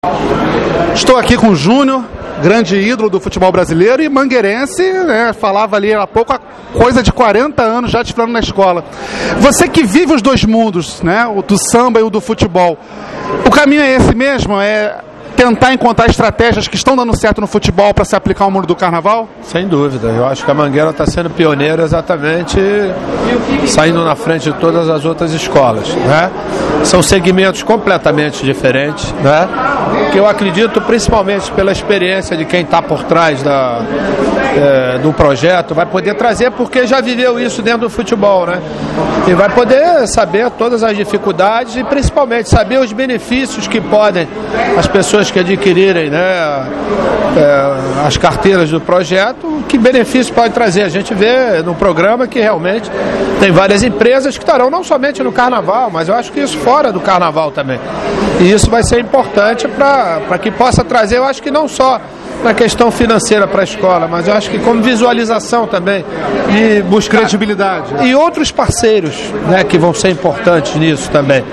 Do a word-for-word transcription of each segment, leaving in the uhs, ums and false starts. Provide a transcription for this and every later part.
Estou aqui com o Júnior, grande ídolo do futebol brasileiro e mangueirense, né, falava ali há pouco, coisa de quarenta anos já desfilando na escola. Você que vive os dois mundos, né, o do samba e o do futebol, o caminho é esse mesmo? É tentar encontrar estratégias que estão dando certo no futebol para se aplicar ao mundo do carnaval? Sem dúvida, eu acho que a Mangueira está sendo pioneira exatamente saindo na frente de todas as outras escolas, né? São segmentos completamente diferentes, né? Que eu acredito, principalmente pela experiência de quem está por trás da, é, do projeto, vai poder trazer, porque já viveu isso dentro do futebol, né? E vai poder saber todas as dificuldades e principalmente saber os benefícios que podem as pessoas que adquirirem, né, é, as carteiras do projeto, que benefício pode trazer. A gente vê no programa que realmente tem várias empresas que estarão não somente no carnaval, mas eu acho que isso fora do carnaval também. E isso vai ser importante para que possa trazer, eu acho que não só na questão financeira para a escola, mas eu acho que como visualização também e buscar credibilidade. E outros parceiros, né, que vão ser importantes nisso também.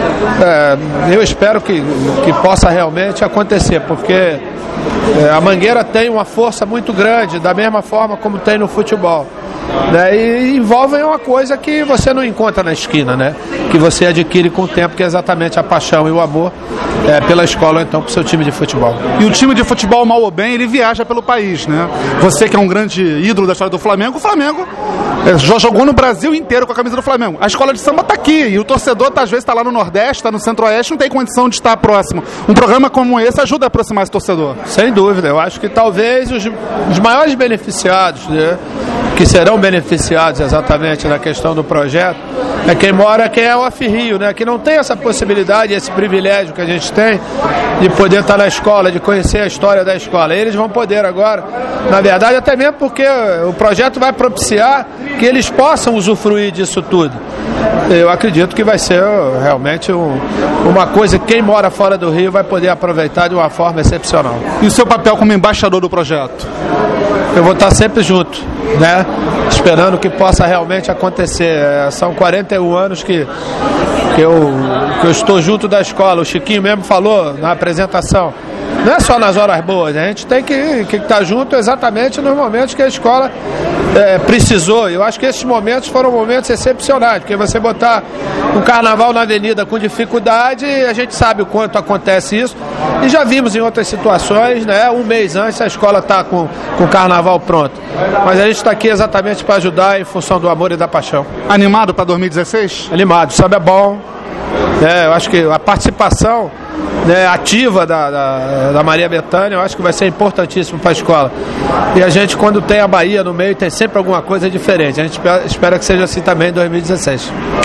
É, eu espero que, que possa realmente acontecer, porque é, a Mangueira tem uma força muito grande, da mesma forma como tem no futebol. Né, e envolvem uma coisa que você não encontra na esquina, né? Que você adquire com o tempo, que é exatamente a paixão e o amor é, pela escola ou então pro seu time de futebol. E o time de futebol, mal ou bem, ele viaja pelo país, né? Você que é um grande ídolo da história do Flamengo, o Flamengo é, já jogou no Brasil inteiro com a camisa do Flamengo. A escola de samba tá aqui e o torcedor tá, às vezes está lá no Nordeste, está no Centro-Oeste, não tem condição de estar próximo. Um programa como esse ajuda a aproximar esse torcedor. Sem dúvida, eu acho que talvez os, os maiores beneficiados, né, que serão beneficiados exatamente na questão do projeto, é quem mora, quem é o Off-Rio, né? Que não tem essa possibilidade, esse privilégio que a gente tem de poder estar na escola, de conhecer a história da escola. Eles vão poder agora, na verdade, até mesmo porque o projeto vai propiciar que eles possam usufruir disso tudo. Eu acredito que vai ser realmente um, uma coisa que quem mora fora do Rio vai poder aproveitar de uma forma excepcional. E o seu papel como embaixador do projeto? Eu vou estar sempre junto, né? Esperando que possa realmente acontecer. É, são quarenta e um anos que, que, eu, que eu estou junto da escola. O Chiquinho mesmo falou na apresentação. Não é só nas horas boas, a gente tem que, que estar junto exatamente nos momentos que a escola é, precisou. Eu acho que esses momentos foram momentos excepcionais, porque você botar um carnaval na avenida com dificuldade, a gente sabe o quanto acontece isso, e já vimos em outras situações, né, um mês antes a escola está com, com o carnaval pronto. Mas a gente está aqui exatamente para ajudar em função do amor e da paixão. Animado para dois mil e dezesseis? Animado, sabe, é bom. É, eu acho que a participação, né, ativa da, da, da Maria Bethânia, eu acho que vai ser importantíssimo para a escola. E a gente, quando tem a Bahia no meio, tem sempre alguma coisa diferente. A gente espera, espera que seja assim também em dois mil e dezesseis.